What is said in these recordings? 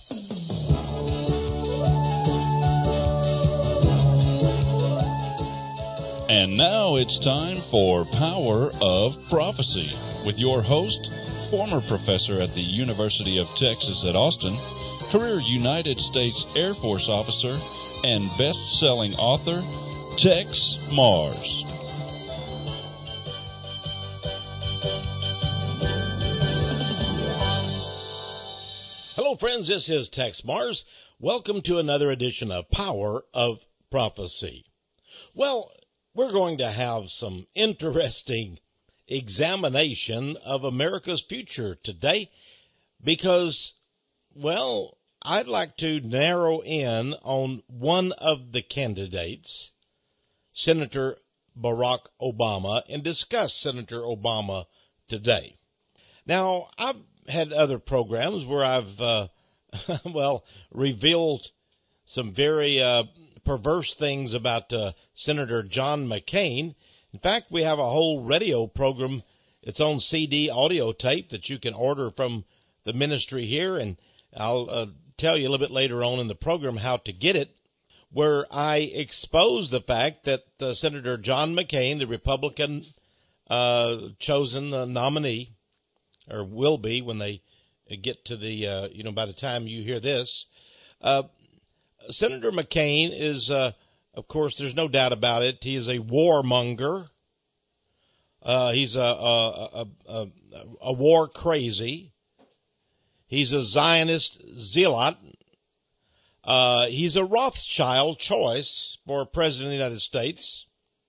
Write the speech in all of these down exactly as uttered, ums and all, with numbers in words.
And now it's time for Power of Prophecy with your host, former professor at the University of Texas at Austin, career United States Air Force officer, and best-selling author, Tex Mars. Hello, friends. This is Tex Mars. Welcome to another edition of Power of Prophecy. Well, we're going to have some interesting examination of America's future today because, well, I'd like to narrow in on one of the candidates, Senator Barack Obama, and discuss Senator Obama today. Now, I've had other programs where I've, uh, well, revealed some very uh, perverse things about uh, Senator John McCain. In fact, we have a whole radio program. It's on C D audio tape that you can order from the ministry here, and I'll uh, tell you a little bit later on in the program how to get it, where I expose the fact that uh, Senator John McCain, the Republican uh, chosen uh, nominee, or will be when they get to the, uh, you know, by the time you hear this, uh, Senator McCain is, uh, of course, there's no doubt about it. He is a warmonger. Uh, he's a, a, a, a, a war crazy. He's a Zionist zealot. Uh, he's a Rothschild choice for President of the United States.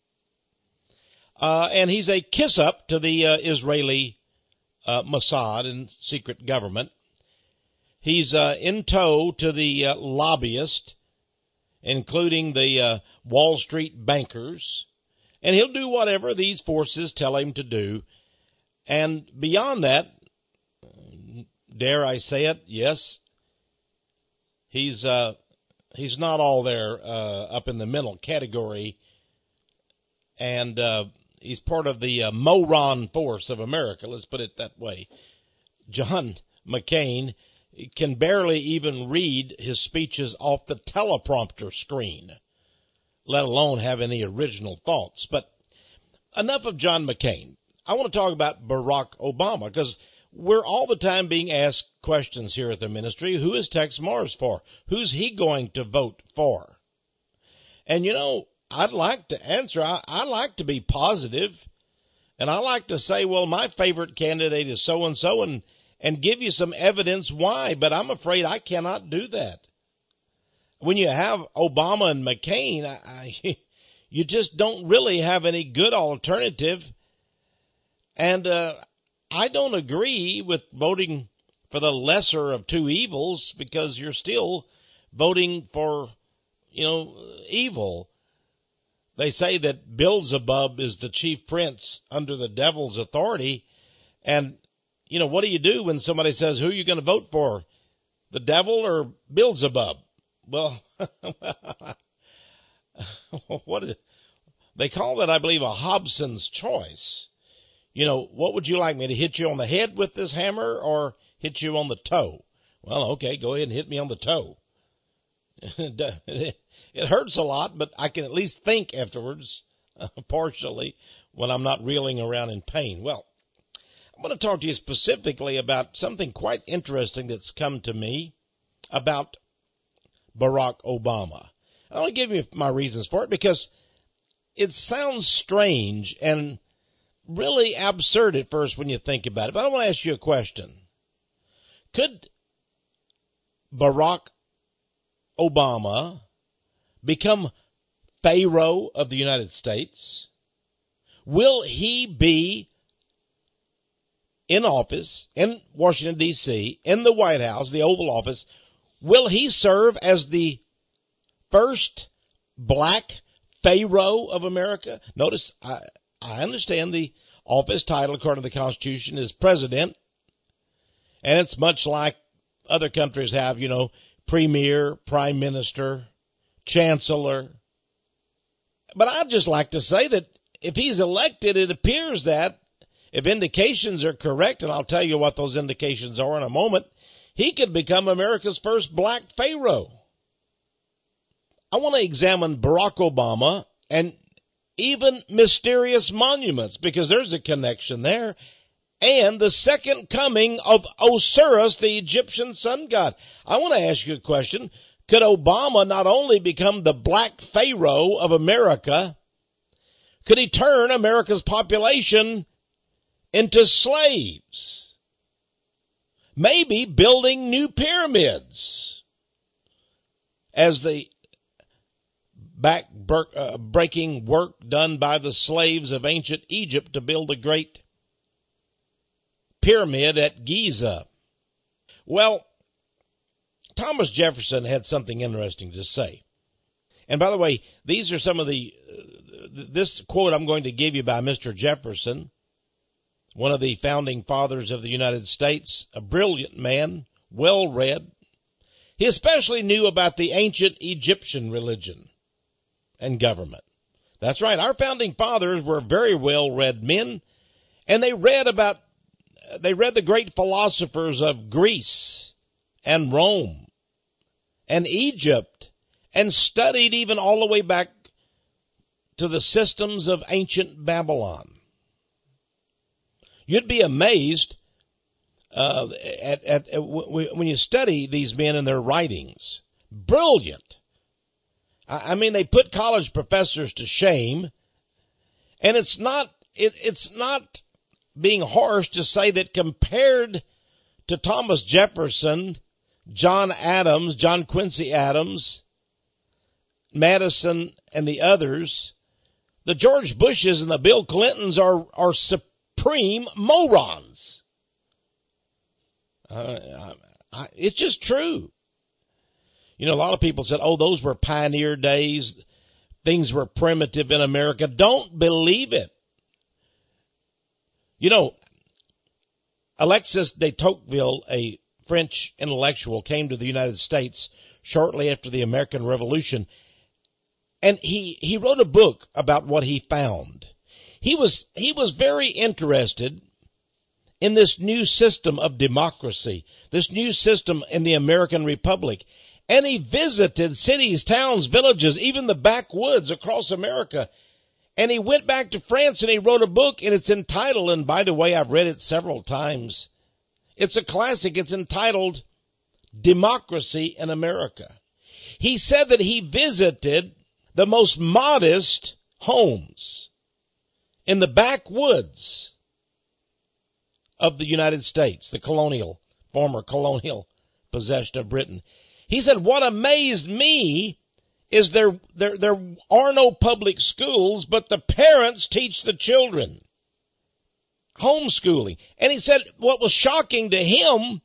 Uh, and he's a kiss up to the, uh, Israeli, uh, Mossad and secret government. He's uh, in tow to the uh, lobbyists, including the uh, Wall Street bankers, and he'll do whatever these forces tell him to do. And beyond that, dare I say it, yes, he's uh, he's not all there uh, up in the middle category, and uh, he's part of the uh, moron force of America. Let's put it that way. John McCain can barely even read his speeches off the teleprompter screen, let alone have any original thoughts. But enough of John McCain. I want to talk about Barack Obama because we're all the time being asked questions here at the ministry. Who is Tex Mars for? Who's he going to vote for? And, you know, I'd like to answer. I, I like to be positive, and I like to say, well, my favorite candidate is so-and-so, and and give you some evidence why, but I'm afraid I cannot do that. When you have Obama and McCain, I, I, you just don't really have any good alternative. And uh, I don't agree with voting for the lesser of two evils because you're still voting for, you know, evil. They say that Beelzebub is the chief prince under the devil's authority, and you know, what do you do when somebody says, who are you going to vote for, the devil or Beelzebub? Well, what is, they call that, I believe, a Hobson's choice. You know, what would you like me to hit you on the head with this hammer or hit you on the toe? Well, okay, go ahead and hit me on the toe. It hurts a lot, but I can at least think afterwards, uh, partially, when I'm not reeling around in pain. Well, I'm going to talk to you specifically about something quite interesting that's come to me about Barack Obama. I want to give you my reasons for it because it sounds strange and really absurd at first when you think about it. But I want to ask you a question. Could Barack Obama become Pharaoh of the United States? Will he be in office, in Washington, D C, in the White House, the Oval Office? Will he serve as the first black Pharaoh of America? Notice, I, I understand the office title, according to the Constitution, is president, and it's much like other countries have, you know, premier, prime minister, chancellor. But I'd just like to say that if he's elected, it appears that if indications are correct, and I'll tell you what those indications are in a moment, he could become America's first black pharaoh. I want to examine Barack Obama and even mysterious monuments, because there's a connection there, and the second coming of Osiris, the Egyptian sun god. I want to ask you a question. Could Obama not only become the black pharaoh of America, could he turn America's population into slaves? Maybe building new pyramids as the back-breaking work done by the slaves of ancient Egypt to build the great pyramid at Giza. Well, Thomas Jefferson had something interesting to say. And by the way, these are some of the, uh, this quote I'm going to give you by Mister Jefferson, one of the founding fathers of the United States, a brilliant man, well-read. He especially knew about the ancient Egyptian religion and government. That's right. Our founding fathers were very well-read men, and they read about, they read the great philosophers of Greece and Rome and Egypt, and studied even all the way back to the systems of ancient Babylon. You'd be amazed uh, at, at, at when you study these men and their writings. Brilliant. I, I mean, they put college professors to shame, and it's not it, it's not being harsh to say that compared to Thomas Jefferson, John Adams, John Quincy Adams, Madison, and the others, the George Bushes and the Bill Clintons are are supreme morons. Uh, I, it's just true. You know, a lot of people said, oh, those were pioneer days. Things were primitive in America. Don't believe it. You know, Alexis de Tocqueville, a French intellectual, came to the United States shortly after the American Revolution, and he, he wrote a book about what he found. He was, he was very interested in this new system of democracy, this new system in the American Republic. And he visited cities, towns, villages, even the backwoods across America. And he went back to France and he wrote a book, and it's entitled, and by the way, I've read it several times. It's a classic. It's entitled Democracy in America. He said that he visited the most modest homes in the backwoods of the United States, the colonial, former colonial possession of Britain. He said, what amazed me is there, there, there are no public schools, but the parents teach the children. Homeschooling. And he said what was shocking to him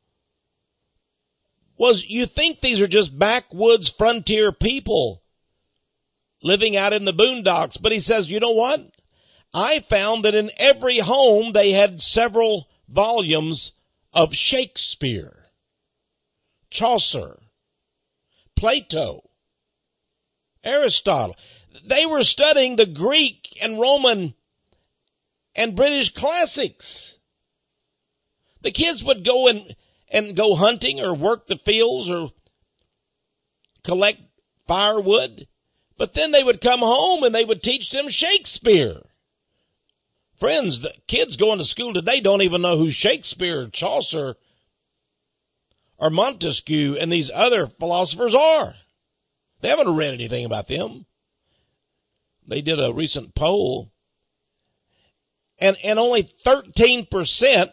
was, you think these are just backwoods frontier people living out in the boondocks. But he says, you know what? I found that in every home they had several volumes of Shakespeare, Chaucer, Plato, Aristotle. They were studying the Greek and Roman and British classics. The kids would go and, and go hunting or work the fields or collect firewood, but then they would come home and they would teach them Shakespeare. Friends, the kids going to school today don't even know who Shakespeare, Chaucer, or Montesquieu and these other philosophers are. They haven't read anything about them. They did a recent poll, and, and only thirteen percent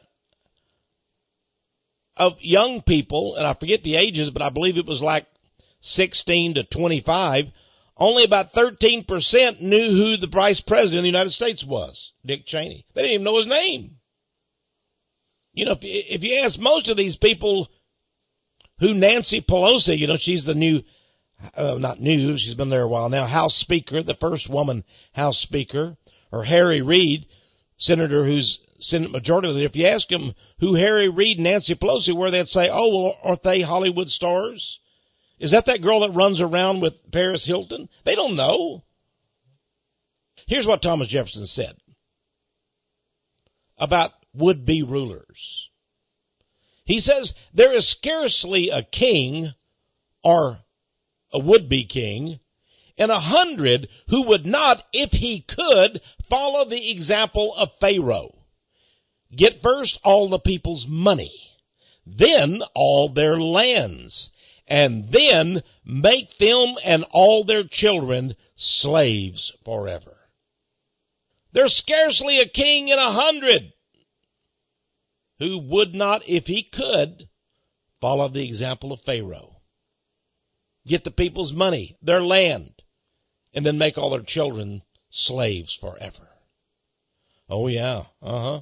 of young people, and I forget the ages, but I believe it was like sixteen to twenty-five, only about thirteen percent knew who the vice president of the United States was, Dick Cheney. They didn't even know his name. You know, if you, if you ask most of these people who Nancy Pelosi, you know, she's the new, uh, not new, she's been there a while now, House Speaker, the first woman House Speaker, or Harry Reid, Senator who's Senate Majority Leader. If you ask them who Harry Reid and Nancy Pelosi were, they'd say, oh, well, aren't they Hollywood stars? Is that that girl that runs around with Paris Hilton? They don't know. Here's what Thomas Jefferson said about would-be rulers. He says, there is scarcely a king or a would-be king in a hundred who would not, if he could, follow the example of Pharaoh. Get first all the people's money, then all their lands, and then make them and all their children slaves forever. There's scarcely a king in a hundred who would not, if he could, follow the example of Pharaoh. Get the people's money, their land, and then make all their children slaves forever. Oh yeah, uh-huh.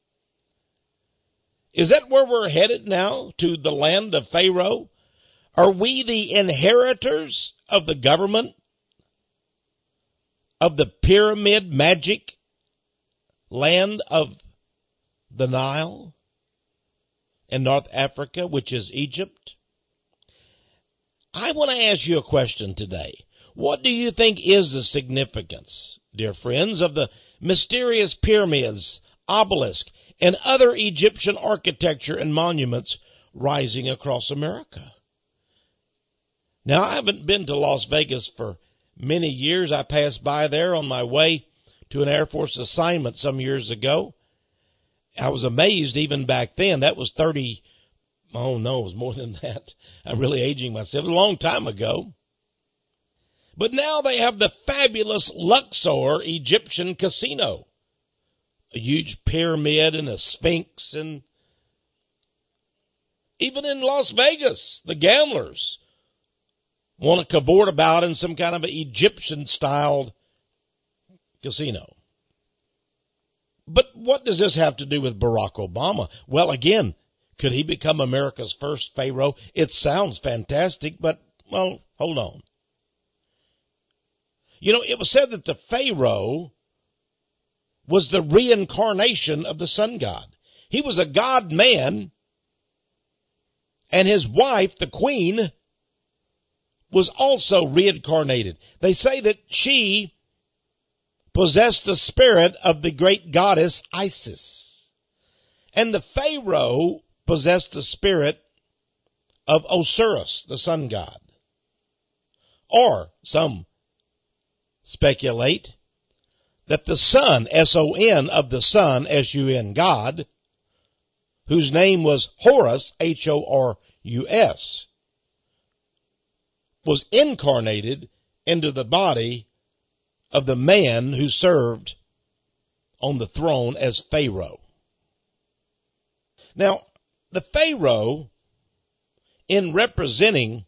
Is that where we're headed now, to the land of Pharaoh? Are we the inheritors of the government of the pyramid magic land of the Nile in North Africa, which is Egypt? I want to ask you a question today. What do you think is the significance, dear friends, of the mysterious pyramids, obelisk, and other Egyptian architecture and monuments rising across America? Now, I haven't been to Las Vegas for many years. I passed by there on my way to an Air Force assignment some years ago. I was amazed even back then. That was thirty, oh no, it was more than that. I'm really aging myself. It was a long time ago. But now they have the fabulous Luxor Egyptian casino. A huge pyramid and a sphinx, and even in Las Vegas, the gamblers want to cavort about in some kind of an Egyptian-styled casino. But what does this have to do with Barack Obama? Well, again, could he become America's first Pharaoh? It sounds fantastic, but, well, hold on. You know, it was said that the Pharaoh was the reincarnation of the sun god. He was a god-man, and his wife, the queen, was also reincarnated. They say that she possessed the spirit of the great goddess Isis. And the Pharaoh possessed the spirit of Osiris, the sun god. Or, some speculate that the son, S O N, of the son, S U N, God, whose name was Horus, H O R U S, was incarnated into the body of the man who served on the throne as Pharaoh. Now, the Pharaoh, in representing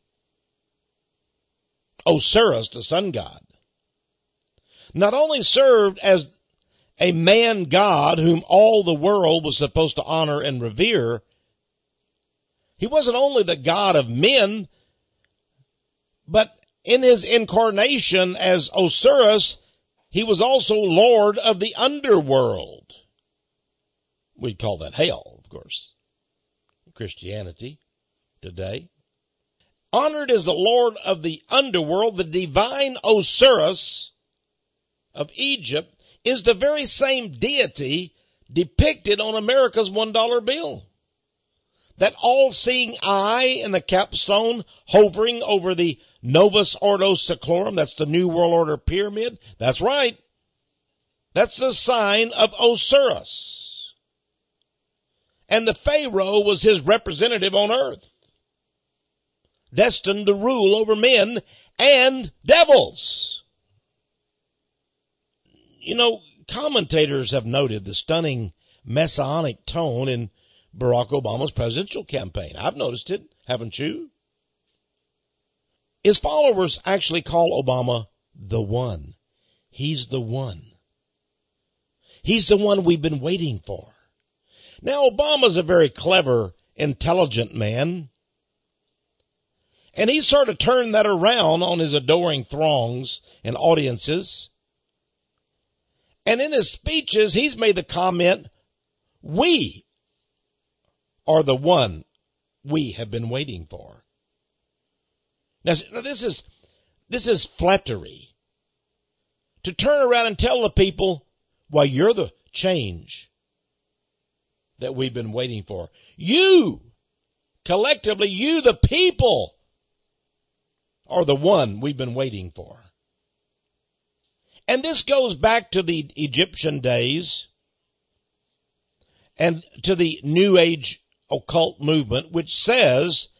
Osiris, the sun god, not only served as a man god whom all the world was supposed to honor and revere, he wasn't only the god of men, but in his incarnation as Osiris, he was also Lord of the underworld. We'd call that hell, of course, Christianity today. Honored as the Lord of the underworld, the divine Osiris of Egypt is the very same deity depicted on America's one dollar bill. That all-seeing eye in the capstone hovering over the Novus Ordo Seclorum, that's the New World Order pyramid. That's right. That's the sign of Osiris. And the Pharaoh was his representative on earth, destined to rule over men and devils. You know, commentators have noted the stunning messianic tone in Barack Obama's presidential campaign. I've noticed it, haven't you? His followers actually call Obama the one. He's the one. He's the one we've been waiting for. Now, Obama's a very clever, intelligent man, and he sort of turned that around on his adoring throngs and audiences. And in his speeches, he's made the comment, we are the one we have been waiting for. Now, this is, this is flattery. To turn around and tell the people, well, you're the change that we've been waiting for. You collectively, you, the people, are the one we've been waiting for. And this goes back to the Egyptian days and to the New Age occult movement, which says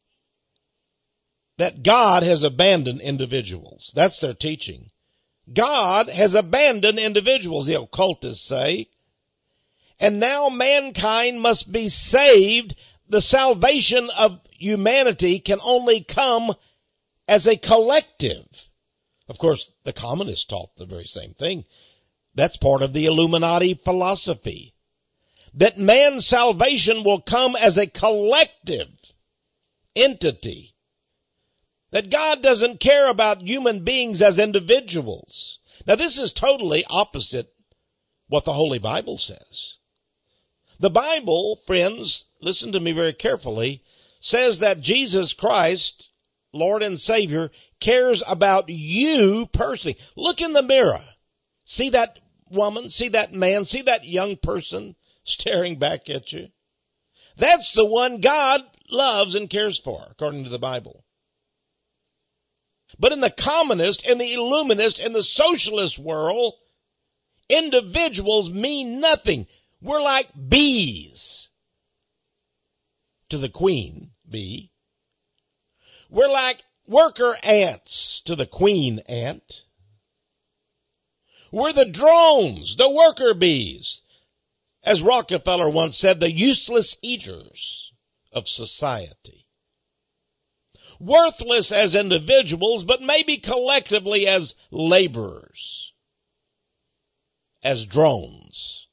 that God has abandoned individuals. That's their teaching. God has abandoned individuals, the occultists say. And now mankind must be saved. The salvation of humanity can only come as a collective. Of course, the communists taught the very same thing. That's part of the Illuminati philosophy. That man's salvation will come as a collective entity. That God doesn't care about human beings as individuals. Now this is totally opposite what the Holy Bible says. The Bible, friends, listen to me very carefully, says that Jesus Christ, Lord and Savior, cares about you personally. Look in the mirror. See that woman, see that man, see that young person staring back at you. That's the one God loves and cares for, according to the Bible. But in the communist, in the illuminist, in the socialist world, individuals mean nothing. We're like bees to the queen bee. We're like worker ants to the queen ant. We're the drones, the worker bees. As Rockefeller once said, the useless eaters of society. Worthless as individuals, but maybe collectively as laborers, as drones.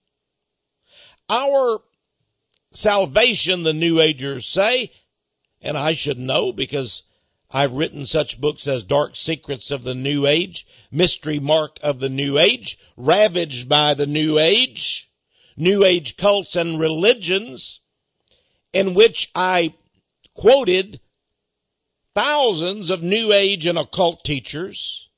Our salvation, the New Agers say, and I should know because I've written such books as Dark Secrets of the New Age, Mystery Mark of the New Age, Ravaged by the New Age, New Age Cults and Religions, in which I quoted thousands of New Age and occult teachers.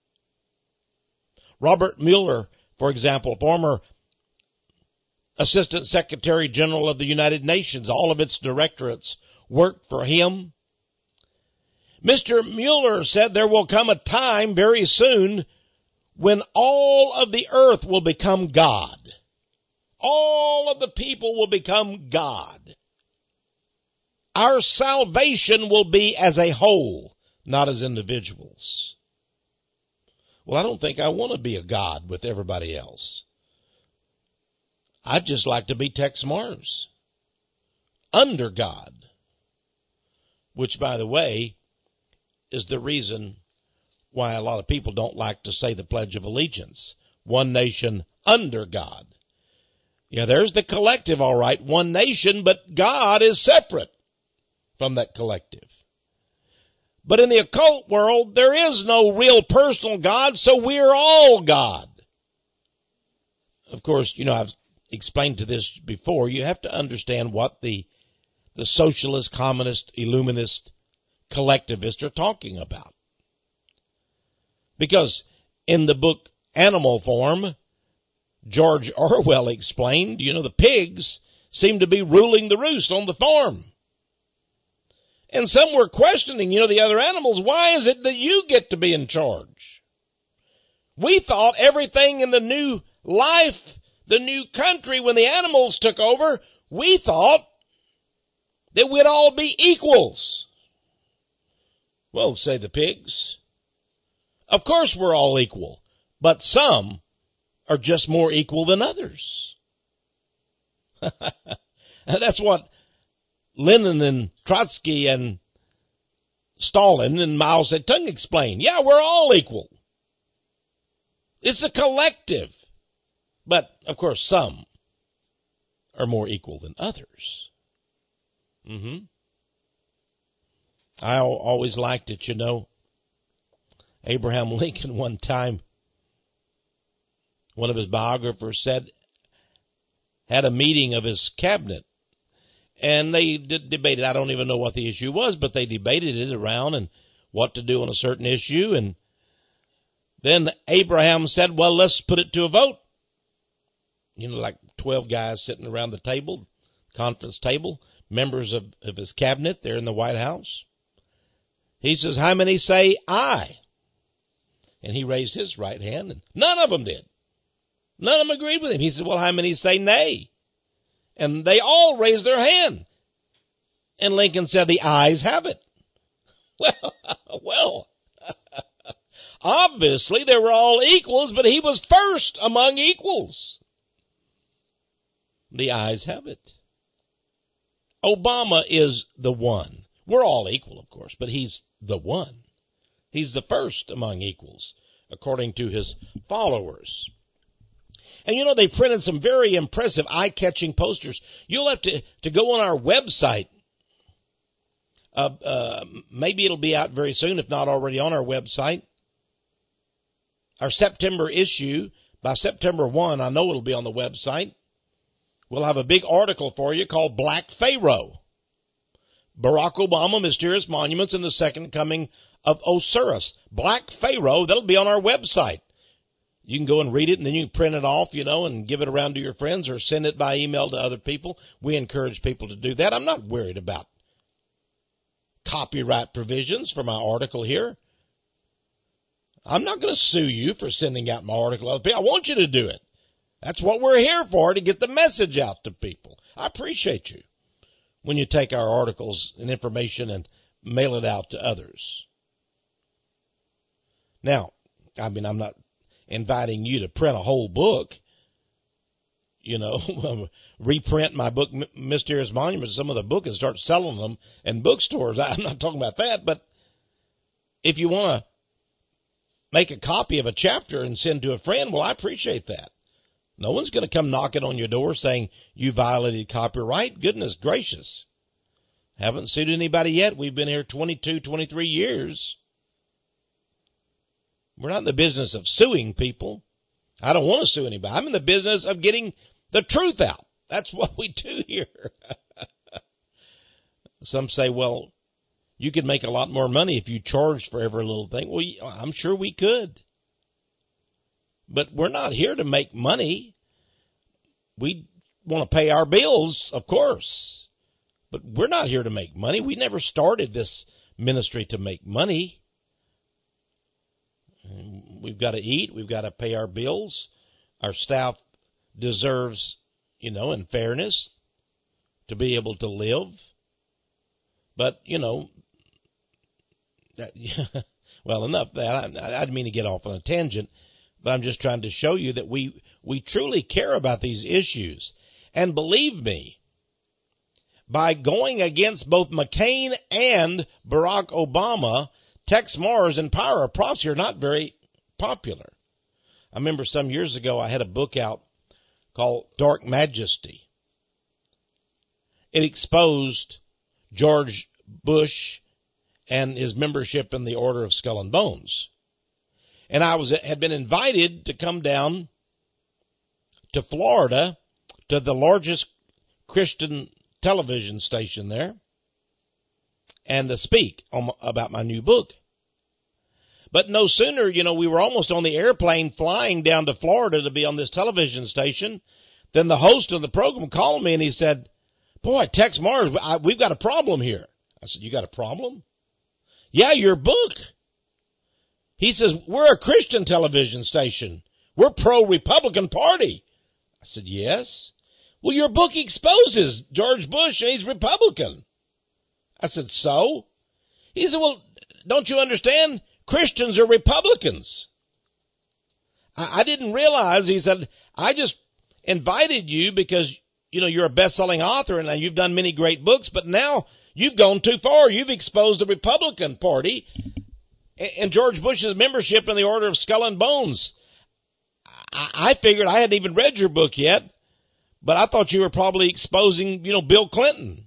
Robert Mueller, for example, former Assistant Secretary General of the United Nations, all of its directorates worked for him. Mister Mueller said there will come a time very soon when all of the earth will become God. All of the people will become God. Our salvation will be as a whole, not as individuals. Well, I don't think I want to be a God with everybody else. I'd just like to be Tex Mars, under God, which, by the way, is the reason why a lot of people don't like to say the Pledge of Allegiance. One nation under God. Yeah, there's the collective, all right, one nation, but God is separate from that collective. But in the occult world, there is no real personal God, so we're all God. Of course, you know, I've explained to this before. You have to understand what the, the socialist, communist, illuminist, collectivists are talking about. Because in the book Animal Farm, George Orwell explained, you know, the pigs seem to be ruling the roost on the farm. And some were questioning, you know, the other animals, why is it that you get to be in charge? We thought everything in the new life, the new country, when the animals took over, we thought that we'd all be equals. Well, say the pigs. Of course we're all equal, but some are just more equal than others. That's what Lenin and Trotsky and Stalin and Mao Zedong explained. Yeah, we're all equal. It's a collective. But, of course, some are more equal than others. Mm-hmm. I always liked it, you know. Abraham Lincoln one time, one of his biographers said, had a meeting of his cabinet. And they did debated, I don't even know what the issue was, but they debated it around and what to do on a certain issue. And then Abraham said, well, let's put it to a vote. You know, like twelve guys sitting around the table, conference table, members of, of his cabinet there in the White House. He says, how many say aye? And he raised his right hand, and none of them did. None of them agreed with him. He said, well, how many say nay? And they all raised their hand. And Lincoln said, the ayes have it. Well, well, obviously they were all equals, but he was first among equals. The ayes have it. Obama is the one. We're all equal, of course, but he's the one. He's the first among equals, according to his followers. And you know, they printed some very impressive, eye-catching posters. You'll have to, to go on our website. Uh, uh, maybe it'll be out very soon, if not already on our website. Our September issue, by September first, I know it'll be on the website. We'll have a big article for you called Black Pharaoh. Barack Obama, Mysterious Monuments, and the Second Coming of Osiris. Black Pharaoh, that'll be on our website. You can go and read it, and then you can print it off, you know, and give it around to your friends or send it by email to other people. We encourage people to do that. I'm not worried about copyright provisions for my article here. I'm not going to sue you for sending out my article to other people. I want you to do it. That's what we're here for, to get the message out to people. I appreciate you when you take our articles and information and mail it out to others. Now, I mean, I'm not inviting you to print a whole book, you know, reprint my book, Mysterious Monuments, some of the book and start selling them in bookstores. I'm not talking about that, but if you want to make a copy of a chapter and send to a friend, well, I appreciate that. No one's going to come knocking on your door saying you violated copyright. Goodness gracious. Haven't sued anybody yet. We've been here twenty-two, twenty-three years. We're not in the business of suing people. I don't want to sue anybody. I'm in the business of getting the truth out. That's what we do here. Some say, well, you could make a lot more money if you charged for every little thing. Well, I'm sure we could. But we're not here to make money. We want to pay our bills, of course. But we're not here to make money. We never started this ministry to make money. We've got to eat. We've got to pay our bills. Our staff deserves, you know, in fairness, to be able to live. But, you know, that, well, enough of that. I, I didn't mean to get off on a tangent, but I'm just trying to show you that we, we truly care about these issues. And believe me, by going against both McCain and Barack Obama, Tex Mars and Power of Prophecy are not very popular. I remember some years ago I had a book out called Dark Majesty. It exposed George Bush and his membership in the Order of Skull and Bones. And I was had been invited to come down to Florida to the largest Christian television station there and to speak on, about my new book. But no sooner, you know, we were almost on the airplane flying down to Florida to be on this television station than the host of the program called me and he said, boy, Tex Mars, I, we've got a problem here. I said, you got a problem? Yeah, your book. He says, we're a Christian television station. We're pro-Republican Party. I said, yes. Well, your book exposes George Bush and he's Republican. I said, so? He said, well, don't you understand? Christians are Republicans. I, I didn't realize, he said, I just invited you because, you know, you're a best-selling author and you've done many great books, but now you've gone too far. You've exposed the Republican Party and George Bush's membership in the Order of Skull and Bones. I, I figured I hadn't even read your book yet, but I thought you were probably exposing, you know, Bill Clinton.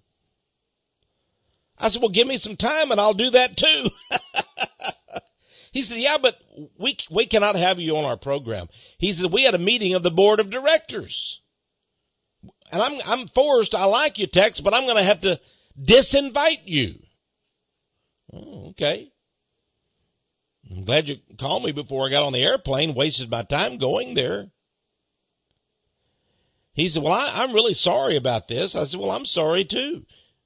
I said, well, give me some time and I'll do that too. He said, yeah, but we, we cannot have you on our program. He said, we had a meeting of the board of directors. And I'm, I'm forced, I like you, Tex, but I'm going to have to disinvite you. Oh, okay. I'm glad you called me before I got on the airplane, wasted my time going there. He said, well, I, I'm really sorry about this. I said, well, I'm sorry too.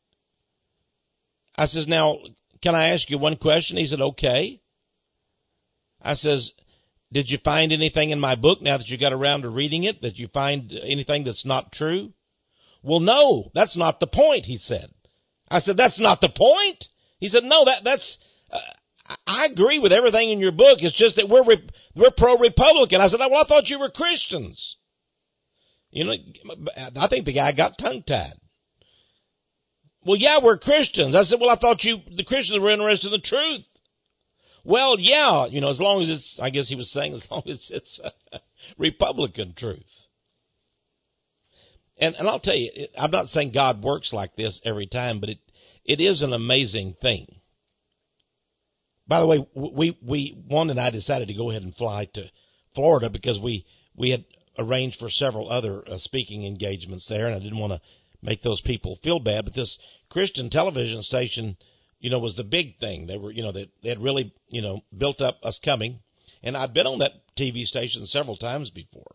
I says, now, can I ask you one question? He said, okay. I says, did you find anything in my book now that you got around to reading it, that you find anything that's not true? Well, no, that's not the point, he said. I said, that's not the point? He said, no, that, that's, uh, I agree with everything in your book. It's just that we're, we're pro-Republican. I said, well, I thought you were Christians. You know, I think the guy got tongue-tied. Well, yeah, we're Christians. I said, well, I thought you, the Christians were interested in the truth. Well, yeah, you know, as long as it's, I guess he was saying, as long as it's uh, Republican truth. And, and I'll tell you, it, I'm not saying God works like this every time, but it, it is an amazing thing. By the way, we, we, Juan and I decided to go ahead and fly to Florida because we, we had arranged for several other uh, speaking engagements there, and I didn't want to make those people feel bad, but this Christian television station, you know, was the big thing. They were, you know, they, they had really, you know, built up us coming, and I'd been on that T V station several times before.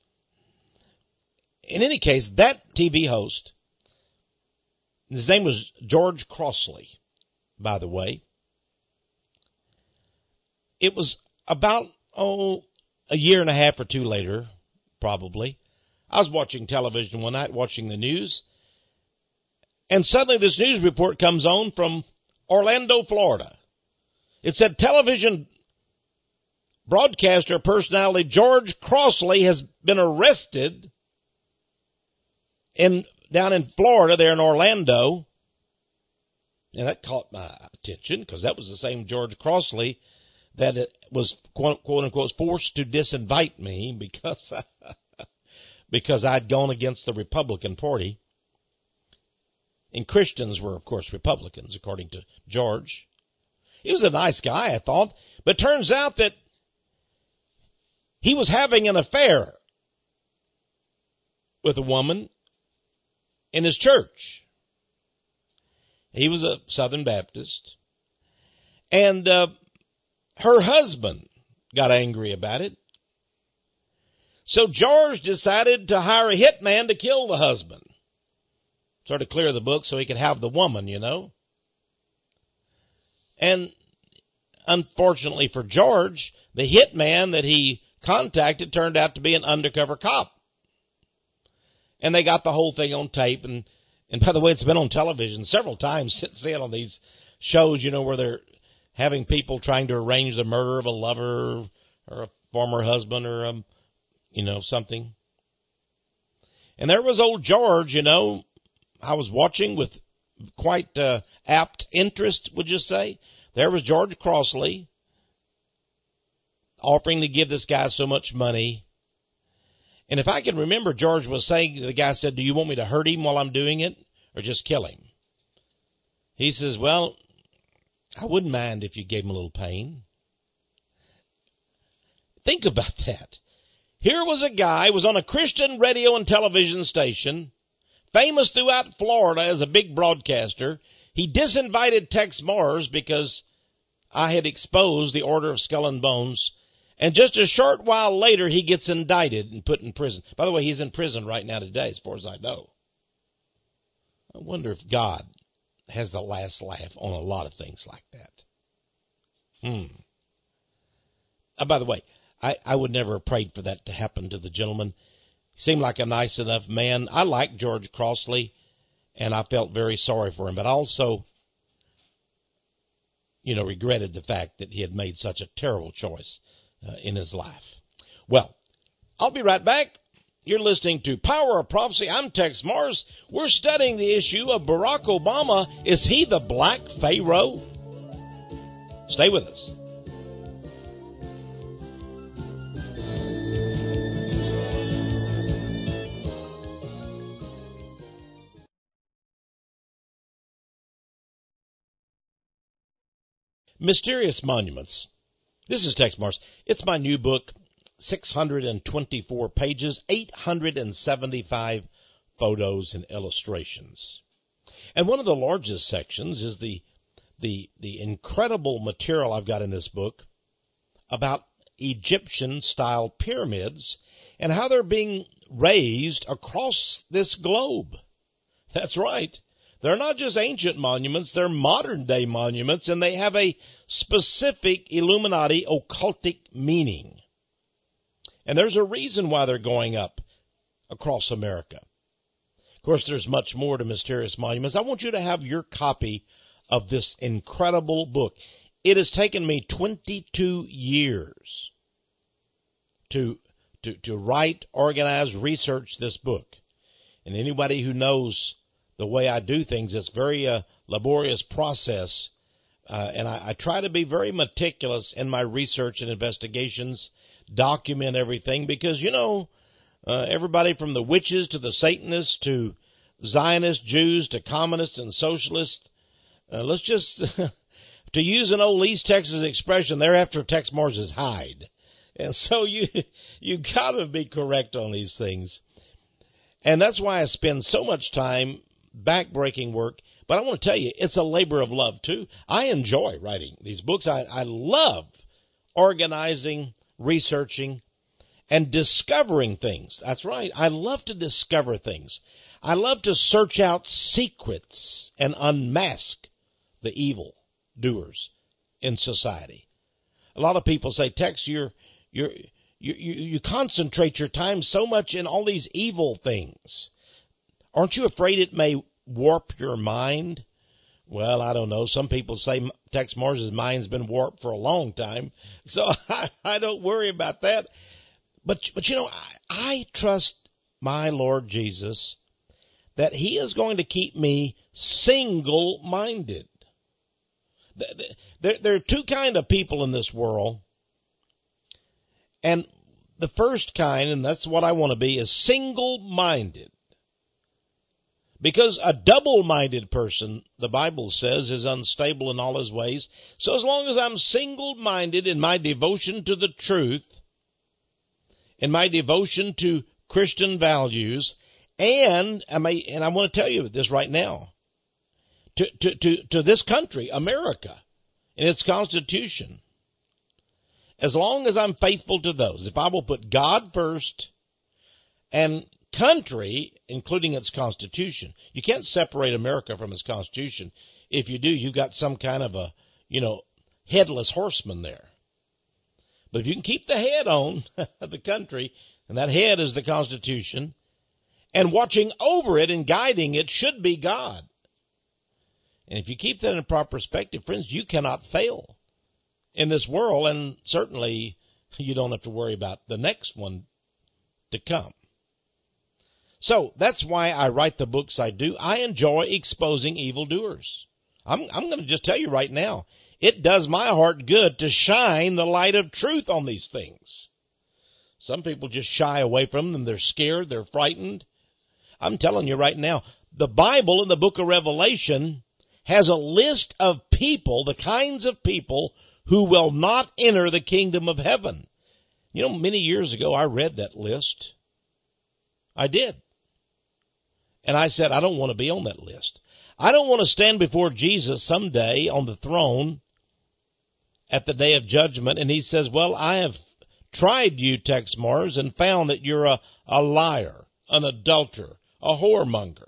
In any case, that T V host, his name was George Crossley, by the way. It was about, oh, a year and a half or two later, probably. I was watching television one night, watching the news, and suddenly this news report comes on from Orlando, Florida. It said television broadcaster personality George Crossley has been arrested in down in Florida, there in Orlando. And that caught my attention because that was the same George Crossley that it was, quote, quote unquote, forced to disinvite me because, because I'd gone against the Republican Party. And Christians were, of course, Republicans, according to George. He was a nice guy, I thought, but turns out that he was having an affair with a woman in his church. He was a Southern Baptist, and uh, her husband got angry about it. So George decided to hire a hitman to kill the husband. Sort of clear the book so he could have the woman, you know. And unfortunately for George, the hitman that he contacted turned out to be an undercover cop. And they got the whole thing on tape. And, and by the way, it's been on television several times since then on these shows, you know, where they're having people trying to arrange the murder of a lover or a former husband or, a, you know, something. And there was old George, you know, I was watching with quite uh, apt interest, would you say? There was George Crossley offering to give this guy so much money. And if I can remember, George was saying, the guy said, do you want me to hurt him while I'm doing it or just kill him? He says, well, I wouldn't mind if you gave him a little pain. Think about that. Here was a guy who was on a Christian radio and television station, famous throughout Florida as a big broadcaster. He disinvited Tex Mars because I had exposed the Order of Skull and Bones. And just a short while later, he gets indicted and put in prison. By the way, he's in prison right now today, as far as I know. I wonder if God has the last laugh on a lot of things like that. Hmm. Uh, by the way, I, I would never have prayed for that to happen to the gentleman. He seemed like a nice enough man. I liked George Crossley, and I felt very sorry for him. But I also, you know, regretted the fact that he had made such a terrible choice uh, in his life. Well, I'll be right back. You're listening to Power of Prophecy. I'm Tex Mars. We're studying the issue of Barack Obama. Is he the Black Pharaoh? Stay with us. Mysterious Monuments. This is Tex Mars. It's my new book, six hundred twenty-four pages, eight hundred seventy-five photos and illustrations. And one of the largest sections is the, the, the incredible material I've got in this book about Egyptian-style pyramids and how they're being raised across this globe. That's right. They're not just ancient monuments, they're modern day monuments, and they have a specific Illuminati occultic meaning. And there's a reason why they're going up across America. Of course, there's much more to Mysterious Monuments. I want you to have your copy of this incredible book. It has taken me twenty-two years to, to, to write, organize, research this book. And anybody who knows the way I do things, it's a very uh, laborious process. Uh, and I, I try to be very meticulous in my research and investigations, document everything, because, you know, uh, everybody from the witches to the Satanists to Zionists, Jews to communists and socialists, uh, let's just, to use an old East Texas expression, they're after Tex Mars's hide. And so you, you gotta be correct on these things. And that's why I spend so much time backbreaking work. But I want to tell you, it's a labor of love too. I enjoy writing these books. I, I love organizing, researching, and discovering things. That's right. I love to discover things. I love to search out secrets and unmask the evil doers in society. A lot of people say, Tex, you're, you're, you, you, you concentrate your time so much in all these evil things. Aren't you afraid it may warp your mind? Well, I don't know. Some people say Tex Mars's mind's been warped for a long time, so I, I don't worry about that. But, but you know, I, I trust my Lord Jesus that he is going to keep me single-minded. There, there are two kind of people in this world, and the first kind, and that's what I want to be, is single-minded. Because a double-minded person, the Bible says, is unstable in all his ways. So as long as I'm single-minded in my devotion to the truth, in my devotion to Christian values, and I may, and I want to tell you this right now, to, to, to, to this country, America, and its Constitution, as long as I'm faithful to those, if I will put God first and country, including its Constitution. You can't separate America from its Constitution. If you do, you've got some kind of a, you know, headless horseman there. But if you can keep the head on the country, and that head is the Constitution, and watching over it and guiding it should be God. And if you keep that in proper perspective, friends, you cannot fail in this world, and certainly you don't have to worry about the next one to come. So that's why I write the books I do. I enjoy exposing evildoers. I'm, I'm going to just tell you right now, it does my heart good to shine the light of truth on these things. Some people just shy away from them. They're scared. They're frightened. I'm telling you right now, the Bible in the book of Revelation has a list of people, the kinds of people who will not enter the kingdom of heaven. You know, many years ago, I read that list. I did. And I said, I don't want to be on that list. I don't want to stand before Jesus someday on the throne at the day of judgment, and he says, well, I have tried you, Tex Mars, and found that you're a, a liar, an adulterer, a whoremonger,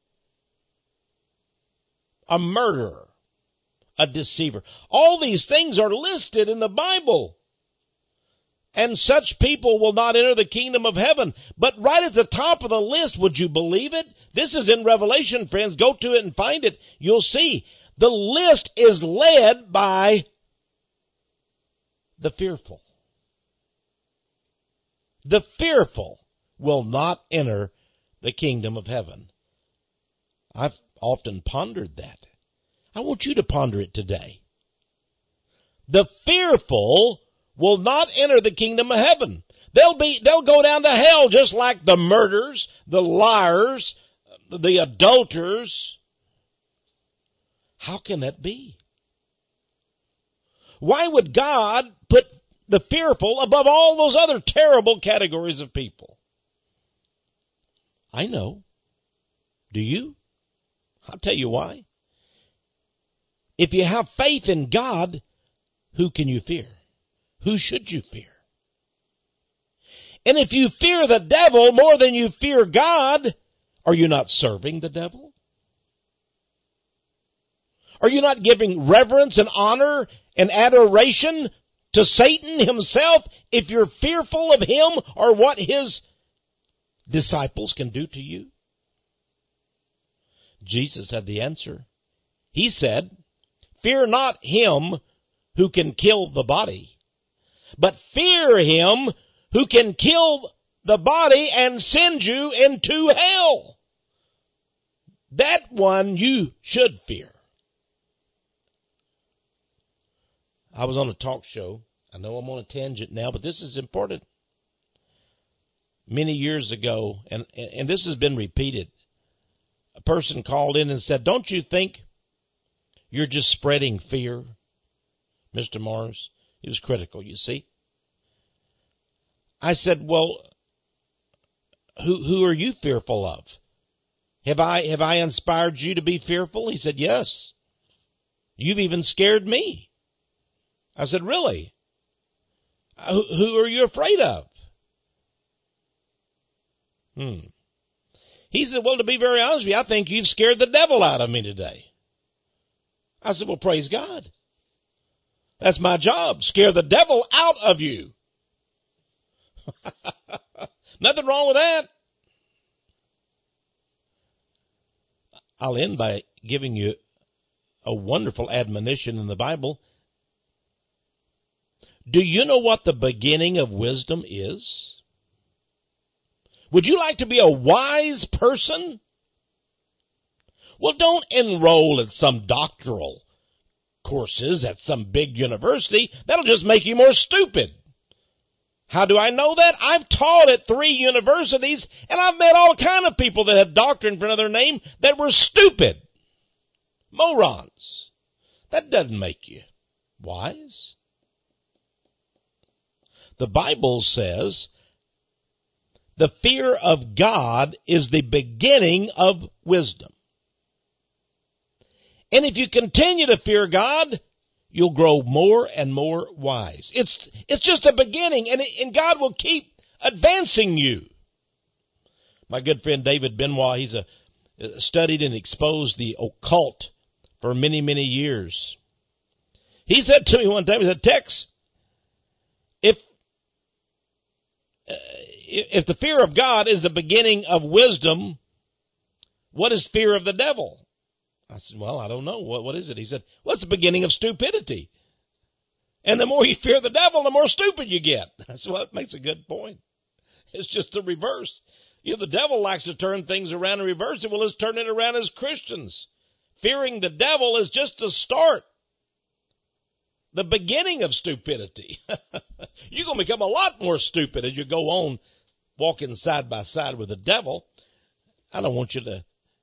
a murderer, a deceiver. All these things are listed in the Bible. And such people will not enter the kingdom of heaven. But right at the top of the list, would you believe it? This is in Revelation, friends. Go to it and find it. You'll see. The list is led by the fearful. The fearful will not enter the kingdom of heaven. I've often pondered that. I want you to ponder it today. The fearful will not enter the kingdom of heaven. They'll be, they'll go down to hell just like the murderers, the liars, the adulterers. How can that be? Why would God put the fearful above all those other terrible categories of people? I know. Do you? I'll tell you why. If you have faith in God, who can you fear? Who should you fear? And if you fear the devil more than you fear God, are you not serving the devil? Are you not giving reverence and honor and adoration to Satan himself if you're fearful of him or what his disciples can do to you? Jesus had the answer. He said, fear not him who can kill the body, but fear him who can kill the body and send you into hell. That one you should fear. I was on a talk show. I know I'm on a tangent now, but this is important. Many years ago, and, and this has been repeated, a person called in and said, don't you think you're just spreading fear, Mister Morris? He was critical, you see. I said, well, who who are you fearful of? Have I have I inspired you to be fearful? He said, yes. You've even scared me. I said, really? Who, who are you afraid of? Hmm. He said, well, to be very honest with you, I think you've scared the devil out of me today. I said, well, praise God. That's my job. Scare the devil out of you. Nothing wrong with that. I'll end by giving you a wonderful admonition in the Bible. Do you know what the beginning of wisdom is? Would you like to be a wise person? Well, don't enroll in some doctoral courses at some big university. That'll just make you more stupid. How do I know that? I've taught at three universities, and I've met all kind of people that had doctorate in front of their name that were stupid. Morons. That doesn't make you wise. The Bible says the fear of God is the beginning of wisdom. And if you continue to fear God, you'll grow more and more wise. It's, it's just a beginning, and, it, and God will keep advancing you. My good friend David Benoit, he's a, studied and exposed the occult for many, many years. He said to me one time, he said, Tex, if, uh, if the fear of God is the beginning of wisdom, what is fear of the devil? I said, well, I don't know. What, what is it? He said, well, it's the beginning of stupidity. And the more you fear the devil, the more stupid you get. I said, well, that makes a good point. It's just the reverse. You know, the devil likes to turn things around and reverse it. Well, let's turn it around as Christians. Fearing the devil is just the start. The beginning of stupidity. You're going to become a lot more stupid as you go on walking side by side with the devil. I don't want you to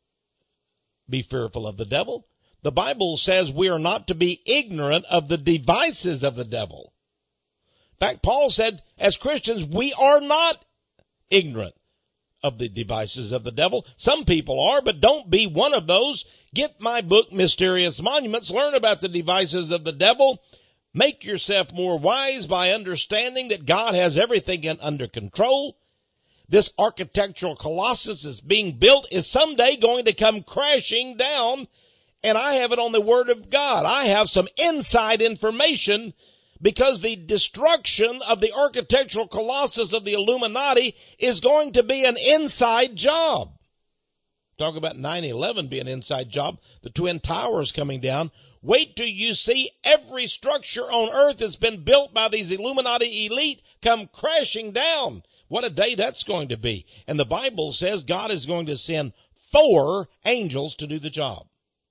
be fearful of the devil. The Bible says we are not to be ignorant of the devices of the devil. In fact, Paul said, as Christians, we are not ignorant of the devices of the devil. Some people are, but don't be one of those. Get my book, Mysterious Monuments. Learn about the devices of the devil. Make yourself more wise by understanding that God has everything under control. This architectural colossus is being built is someday going to come crashing down, and I have it on the Word of God. I have some inside information because the destruction of the architectural colossus of the Illuminati is going to be an inside job. Talk about nine eleven being an inside job, the Twin Towers coming down. Wait till you see every structure on earth that's been built by these Illuminati elite come crashing down. What a day that's going to be. And the Bible says God is going to send four angels to do the job.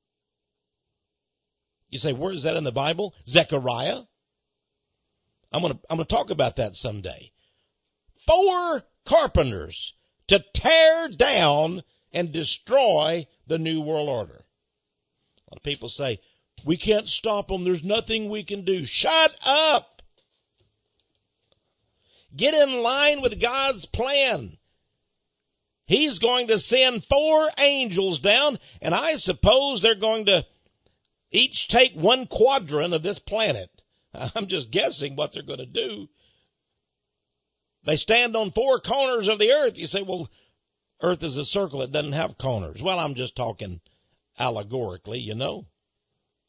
You say, where is that in the Bible? Zechariah. I'm going to, I'm going to talk about that someday. Four carpenters to tear down and destroy the New World Order. A lot of people say, we can't stop them. There's nothing we can do. Shut up. Get in line with God's plan. He's going to send four angels down, and I suppose they're going to each take one quadrant of this planet. I'm just guessing what they're going to do. They stand on four corners of the earth. You say, well, earth is a circle. It doesn't have corners. Well, I'm just talking allegorically, you know.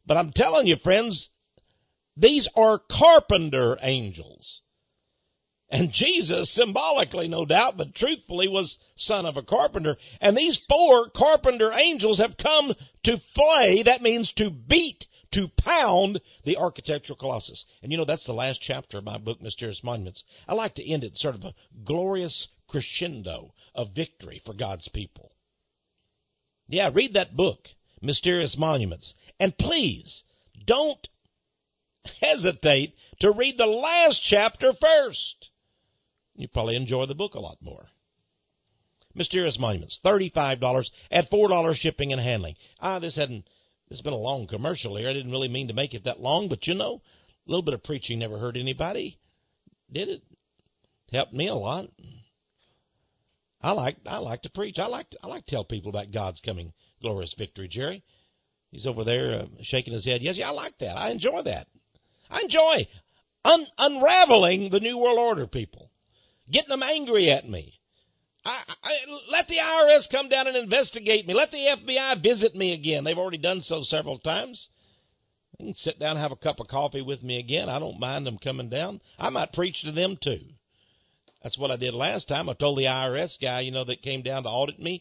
But I'm telling you, friends, these are carpenter angels. And Jesus, symbolically, no doubt, but truthfully, was son of a carpenter. And these four carpenter angels have come to flay, that means to beat, to pound the architectural colossus. And you know, that's the last chapter of my book, Mysterious Monuments. I like to end it sort of a glorious crescendo of victory for God's people. Yeah, read that book, Mysterious Monuments. And please, don't hesitate to read the last chapter first. You probably enjoy the book a lot more. Mysterious Monuments, thirty-five dollars at four dollars shipping and handling. Ah, this hadn't, this has been a long commercial here. I didn't really mean to make it that long, but you know, a little bit of preaching never hurt anybody. Did it? Helped me a lot. I like, I like to preach. I like to, I like to tell people about God's coming glorious victory, Jerry. He's over there uh, shaking his head. Yes, yeah, I like that. I enjoy that. I enjoy un- unraveling the New World Order, people. Getting them angry at me. I, I, let the I R S come down and investigate me. Let the F B I visit me again. They've already done so several times. They can sit down and have a cup of coffee with me again. I don't mind them coming down. I might preach to them too. That's what I did last time. I told the I R S guy, you know, that came down to audit me.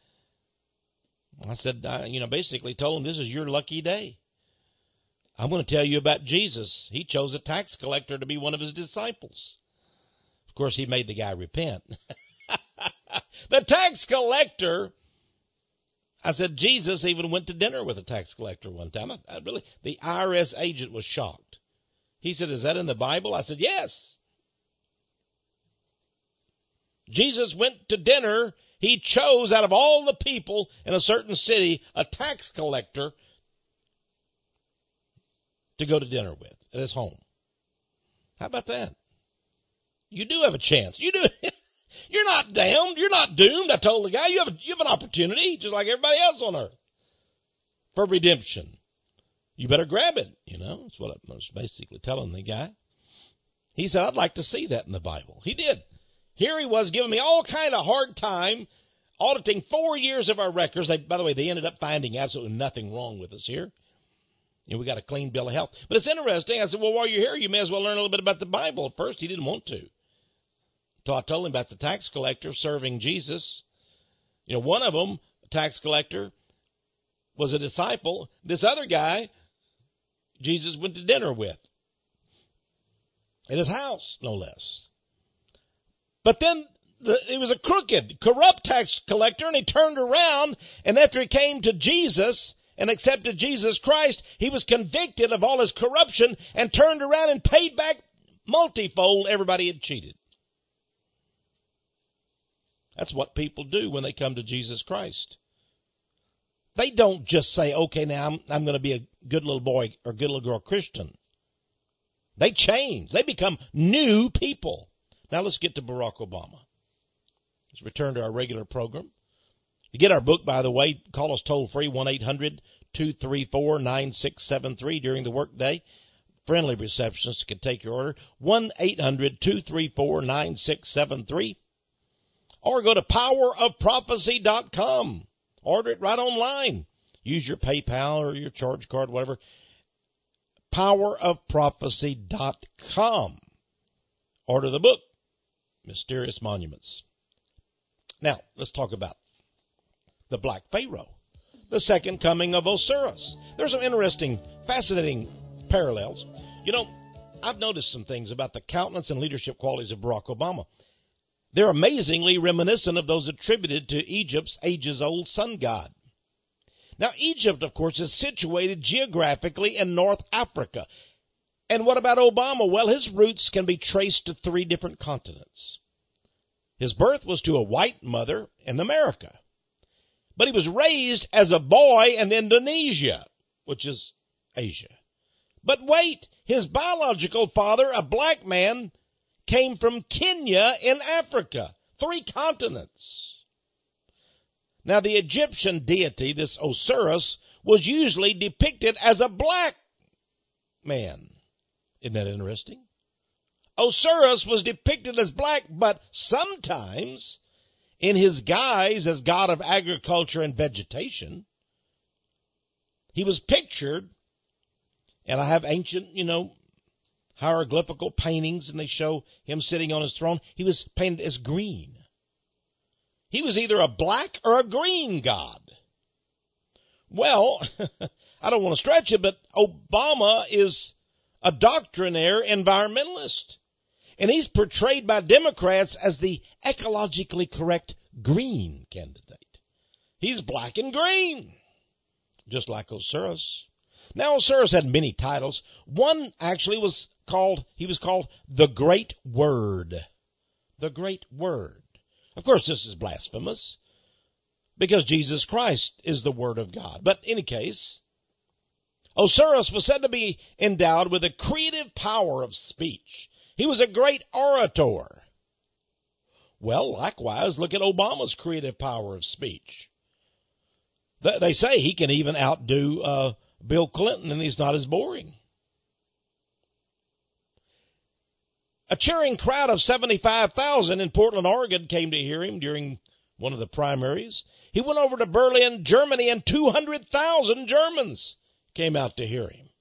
I said, I, you know, basically told him this is your lucky day. I'm going to tell you about Jesus. He chose a tax collector to be one of his disciples. Of course, he made the guy repent. The tax collector, I said, Jesus even went to dinner with a tax collector one time. I, I really, the I R S agent was shocked. He said, is that in the Bible? I said, yes. Jesus went to dinner. He chose out of all the people in a certain city a tax collector to go to dinner with at his home. How about that? You do have a chance. You do. You're not damned. You're not doomed. I told the guy, you have, a, you have an opportunity, just like everybody else on earth, for redemption. You better grab it. You know, that's what I was basically telling the guy. He said, I'd like to see that in the Bible. He did. Here he was giving me all kind of hard time, auditing four years of our records. They, by the way, they ended up finding absolutely nothing wrong with us here. You know, we got a clean bill of health. But it's interesting. I said, well, while you're here, you may as well learn a little bit about the Bible. At first, he didn't want to. So I told him about the tax collector serving Jesus. You know, one of them, a tax collector, was a disciple. This other guy, Jesus went to dinner with. At his house, no less. But then the, he was a crooked, corrupt tax collector, and he turned around, and after he came to Jesus and accepted Jesus Christ, he was convicted of all his corruption and turned around and paid back multifold everybody had cheated. That's what people do when they come to Jesus Christ. They don't just say, okay, now I'm, I'm going to be a good little boy or good little girl Christian. They change. They become new people. Now let's get to Barack Obama. Let's return to our regular program. To get our book, by the way, call us toll free, one eight hundred two three four nine six seven three during the workday. Friendly receptionists can take your order, one eight hundred two three four nine six seven three. Or go to power of prophecy dot com. Order it right online. Use your PayPal or your charge card, whatever. power of prophecy dot com. Order the book, Mysterious Monuments. Now, let's talk about the Black Pharaoh, the second coming of Osiris. There's some interesting, fascinating parallels. You know, I've noticed some things about the countenance and leadership qualities of Barack Obama. They're amazingly reminiscent of those attributed to Egypt's ages-old sun god. Now, Egypt, of course, is situated geographically in North Africa. And what about Obama? Well, his roots can be traced to three different continents. His birth was to a white mother in America. But he was raised as a boy in Indonesia, which is Asia. But wait, his biological father, a black man, came from Kenya in Africa, three continents. Now, the Egyptian deity, this Osiris, was usually depicted as a black man. Isn't that interesting? Osiris was depicted as black, but sometimes, in his guise as god of agriculture and vegetation, he was pictured And I have ancient, you know, hieroglyphical paintings, and they show him sitting on his throne. He was painted as green. He was either a black or a green god. Well, I don't want to stretch it, but Obama is a doctrinaire environmentalist. And he's portrayed by Democrats as the ecologically correct green candidate. He's black and green, just like Osiris. Now, Osiris had many titles. One actually was called, he was called the Great Word. The Great Word. Of course, this is blasphemous, because Jesus Christ is the Word of God. But in any case, Osiris was said to be endowed with a creative power of speech. He was a great orator. Well, likewise, look at Obama's creative power of speech. They say he can even outdo uh, Bill Clinton, and he's not as boring. A cheering crowd of seventy-five thousand in Portland, Oregon came to hear him during one of the primaries. He went over to Berlin, Germany, and two hundred thousand Germans came out to hear him.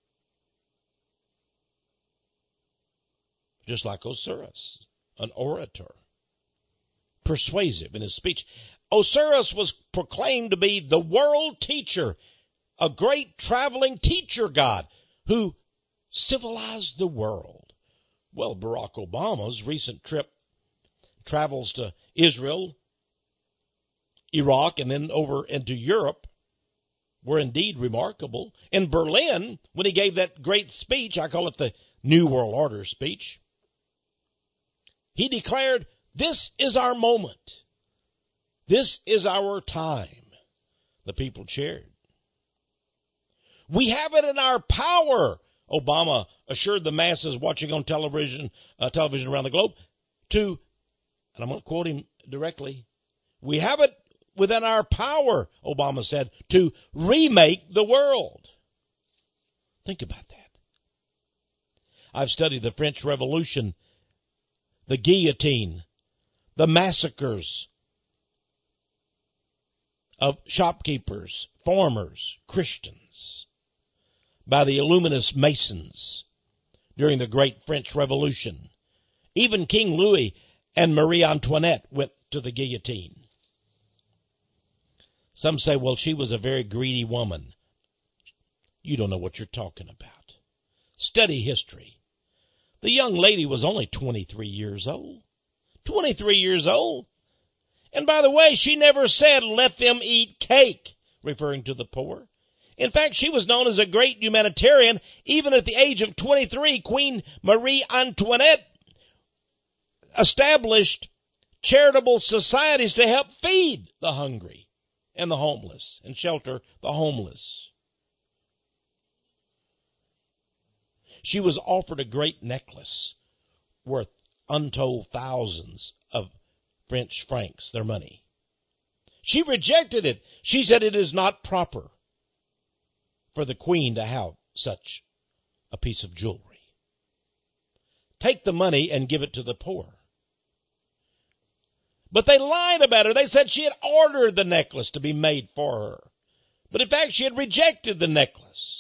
Just like Osiris, an orator, persuasive in his speech. Osiris was proclaimed to be the world teacher, a great traveling teacher god who civilized the world. Well, Barack Obama's recent trip, travels to Israel, Iraq, and then over into Europe, were indeed remarkable. In Berlin, when he gave that great speech, I call it the New World Order speech, he declared, "This is our moment. This is our time." The people cheered. "We have it in our power," Obama assured the masses watching on television, uh, television around the globe, to, and I'm going to quote him directly, "We have it within our power," Obama said, "to remake the world." Think about that. I've studied the French Revolution, the guillotine, the massacres of shopkeepers, farmers, Christians by the Illuminist Masons during the Great French Revolution. Even King Louis and Marie Antoinette went to the guillotine. Some say, well, she was a very greedy woman. You don't know what you're talking about. Study history. The young lady was only twenty-three years old. twenty-three years old. And by the way, she never said, "Let them eat cake," referring to the poor. In fact, she was known as a great humanitarian. Even at the age of twenty-three, Queen Marie Antoinette established charitable societies to help feed the hungry and the homeless and shelter the homeless. She was offered a great necklace worth untold thousands of French francs, their money. She rejected it. She said it is not proper for the queen to have such a piece of jewelry. Take the money and give it to the poor. But they lied about her. They said she had ordered the necklace to be made for her. But in fact, she had rejected the necklace.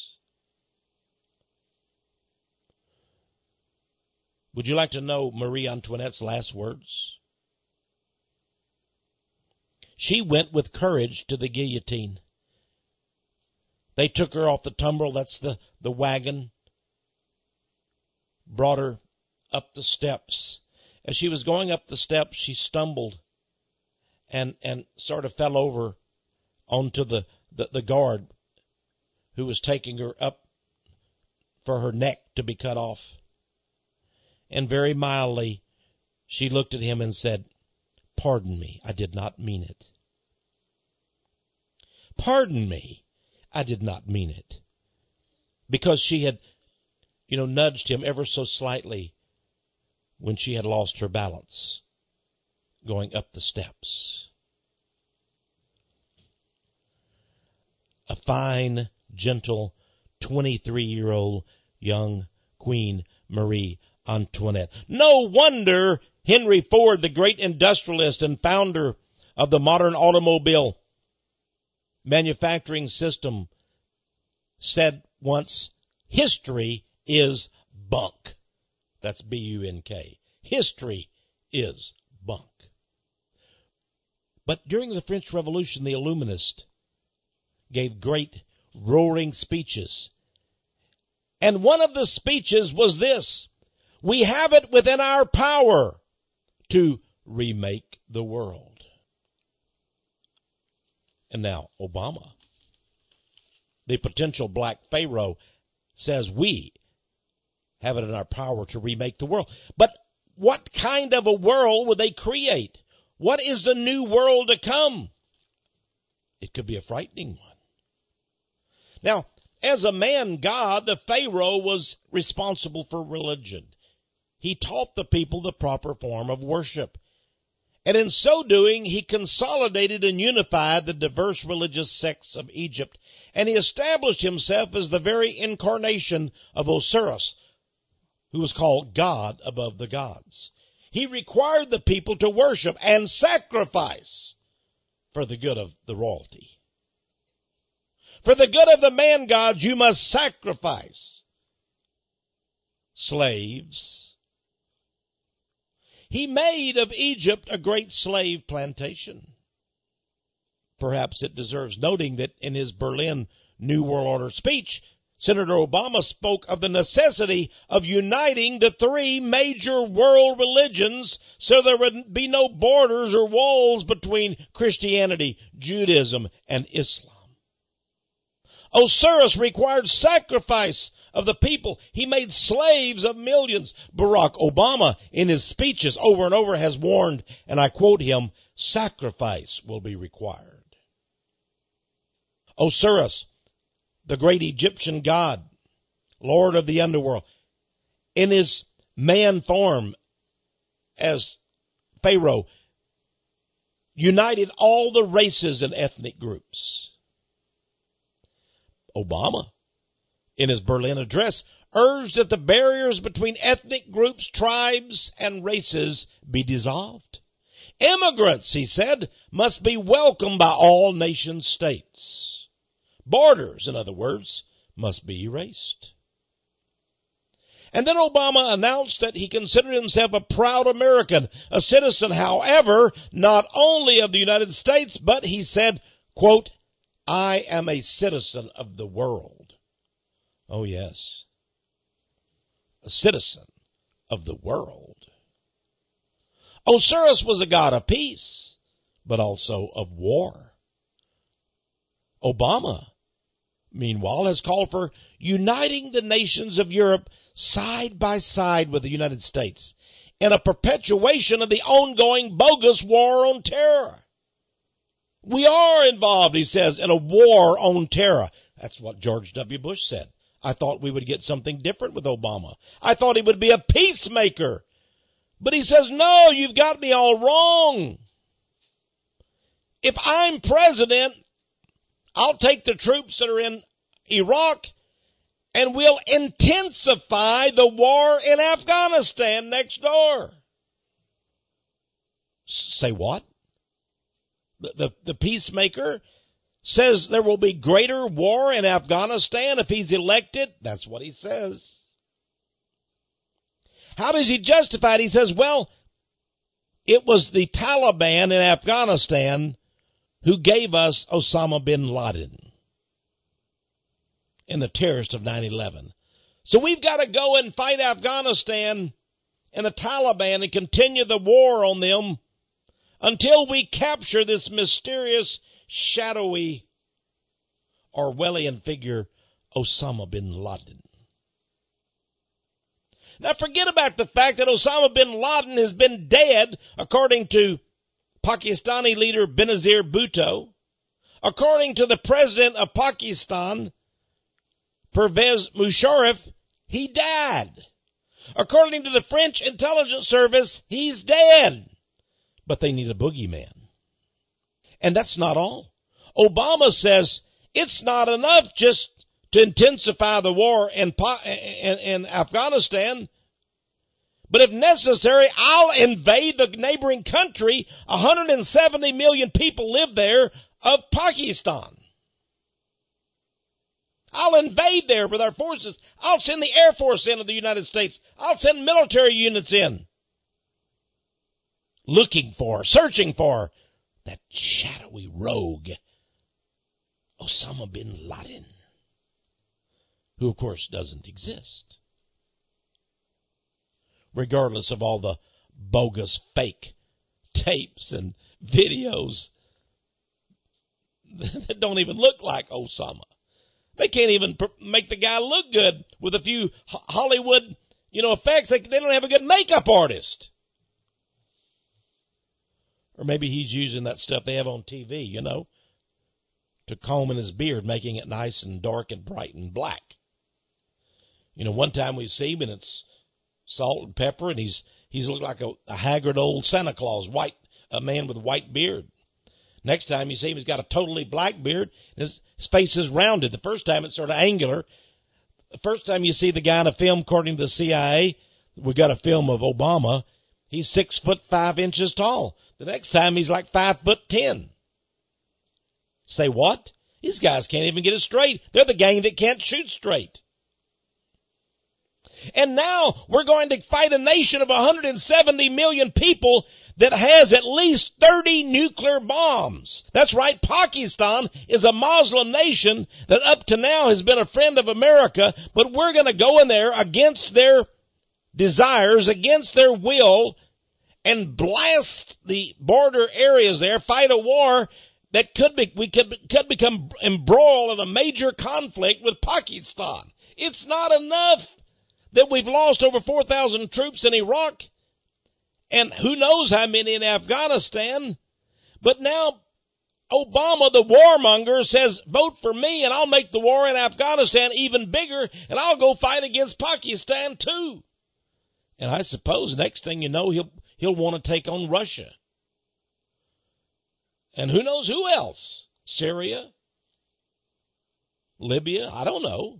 Would you like to know Marie Antoinette's last words? She went with courage to the guillotine. They took her off the tumbrel, that's the, the wagon, brought her up the steps. As she was going up the steps, she stumbled and, and sort of fell over onto the, the, the guard who was taking her up for her neck to be cut off. And very mildly, she looked at him and said, "Pardon me, I did not mean it. Pardon me, I did not mean it." Because she had, you know, nudged him ever so slightly when she had lost her balance going up the steps. A fine, gentle, twenty-three-year-old young Queen Marie Antoinette. No wonder Henry Ford, the great industrialist and founder of the modern automobile manufacturing system, said once, history is bunk. That's B U N K. History is bunk. But during the French Revolution, the Illuminists gave great roaring speeches. And one of the speeches was this: we have it within our power to remake the world. And now Obama, the potential black Pharaoh, says we have it in our power to remake the world. But what kind of a world would they create? What is the new world to come? It could be a frightening one. Now, as a man God, the Pharaoh was responsible for religion. He taught the people the proper form of worship. And in so doing, he consolidated and unified the diverse religious sects of Egypt, and he established himself as the very incarnation of Osiris, who was called God above the gods. He required the people to worship and sacrifice for the good of the royalty. For the good of the man gods, you must sacrifice slaves. He made of Egypt a great slave plantation. Perhaps it deserves noting that in his Berlin New World Order speech, Senator Obama spoke of the necessity of uniting the three major world religions so there would be no borders or walls between Christianity, Judaism, and Islam. Osiris required sacrifice of the people. He made slaves of millions. Barack Obama, in his speeches over and over, has warned, and I quote him, sacrifice will be required. Osiris, the great Egyptian god, Lord of the underworld, in his man form as Pharaoh, united all the races and ethnic groups. Obama, in his Berlin address, urged that the barriers between ethnic groups, tribes, and races be dissolved. Immigrants, he said, must be welcomed by all nation states. Borders, in other words, must be erased. And then Obama announced that he considered himself a proud American, a citizen, however, not only of the United States, but he said, quote, I am a citizen of the world. Oh, yes. A citizen of the world. Osiris was a god of peace, but also of war. Obama, meanwhile, has called for uniting the nations of Europe side by side with the United States in a perpetuation of the ongoing bogus war on terror. We are involved, he says, in a war on terror. That's what George W. Bush said. I thought we would get something different with Obama. I thought he would be a peacemaker. But he says, no, you've got me all wrong. If I'm president, I'll take the troops that are in Iraq and we'll intensify the war in Afghanistan next door. Say what? The, the, the peacemaker says there will be greater war in Afghanistan if he's elected. That's what he says. How does he justify it? He says, well, it was the Taliban in Afghanistan who gave us Osama bin Laden and the terrorist of nine eleven. So we've got to go and fight Afghanistan and the Taliban and continue the war on them until we capture this mysterious, shadowy, Orwellian figure, Osama bin Laden. Now forget about the fact that Osama bin Laden has been dead, according to Pakistani leader Benazir Bhutto. According to the president of Pakistan, Pervez Musharraf, he died. According to the French intelligence service, he's dead. But they need a boogeyman. And that's not all. Obama says it's not enough just to intensify the war in, in, in Afghanistan. But if necessary, I'll invade the neighboring country. one hundred seventy million people live there, of Pakistan. I'll invade there with our forces. I'll send the Air Force into the United States. I'll send military units in. Looking for, searching for that shadowy rogue, Osama bin Laden, who of course doesn't exist. Regardless of all the bogus fake tapes and videos that don't even look like Osama. They can't even make the guy look good with a few Hollywood, you know, effects. They, they don't have a good makeup artist. Or maybe he's using that stuff they have on T V, you know, to comb in his beard, making it nice and dark and bright and black. You know, one time we see him and it's salt and pepper, and he's he's looked like a, a haggard old Santa Claus, white, a man with a white beard. Next time you see him, he's got a totally black beard. His, his face is rounded. The first time it's sort of angular. The first time you see the guy in a film, according to the C I A, we got a film of Obama, he's six foot five inches tall. The next time he's like five foot ten. Say what? These guys can't even get it straight. They're the gang that can't shoot straight. And now we're going to fight a nation of one hundred seventy million people that has at least thirty nuclear bombs. That's right. Pakistan is a Muslim nation that up to now has been a friend of America, but we're going to go in there against their desires, against their will, and blast the border areas there, fight a war that could be, we could, could become embroiled in a major conflict with Pakistan. It's not enough that we've lost over four thousand troops in Iraq, and who knows how many in Afghanistan. But now Obama, the warmonger, says, vote for me and I'll make the war in Afghanistan even bigger, and I'll go fight against Pakistan too. And I suppose next thing you know, he'll he'll want to take on Russia. And who knows who else? Syria? Libya? I don't know.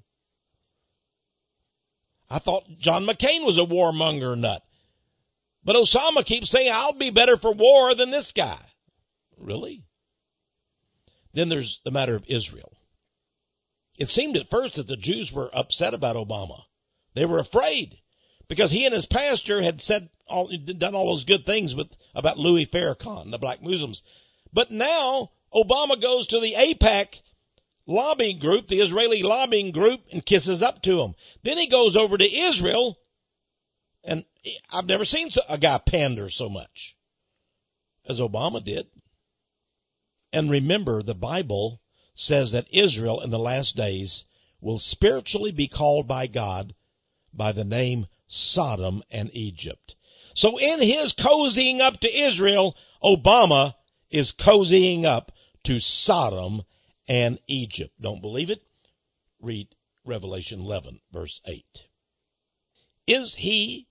I thought John McCain was a warmonger nut. But Osama keeps saying, I'll be better for war than this guy. Really? Then there's the matter of Israel. It seemed at first that the Jews were upset about Obama. They were afraid because he and his pastor had said all, done all those good things with about Louis Farrakhan, the black Muslims. But now Obama goes to the AIPAC lobbying group, the Israeli lobbying group, and kisses up to him. Then he goes over to Israel, and I've never seen a guy pander so much as Obama did. And remember, the Bible says that Israel in the last days will spiritually be called by God by the name Sodom and Egypt. So in his cozying up to Israel, Obama is cozying up to Sodom and Egypt. Don't believe it? Read Revelation eleven, verse eight. Is he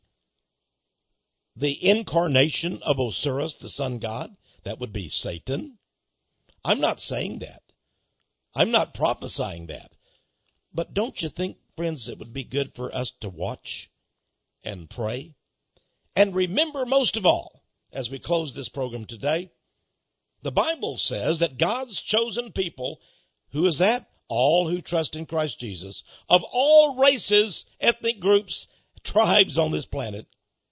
the incarnation of Osiris, the sun god? That would be Satan. I'm not saying that. I'm not prophesying that. But don't you think, friends, it would be good for us to watch and pray? And remember, most of all, as we close this program today, the Bible says that God's chosen people, who is that? All who trust in Christ Jesus, of all races, ethnic groups, tribes on this planet.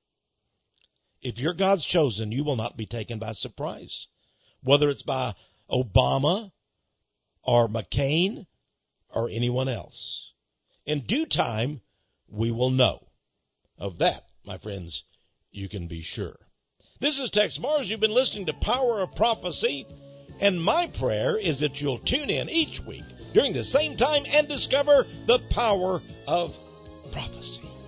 If you're God's chosen, you will not be taken by surprise. Whether it's by Obama or McCain or anyone else. In due time, we will know. Of that, my friends, you can be sure. This is Tex Mars. You've been listening to Power of Prophecy, and my prayer is that you'll tune in each week during the same time and discover the power of prophecy.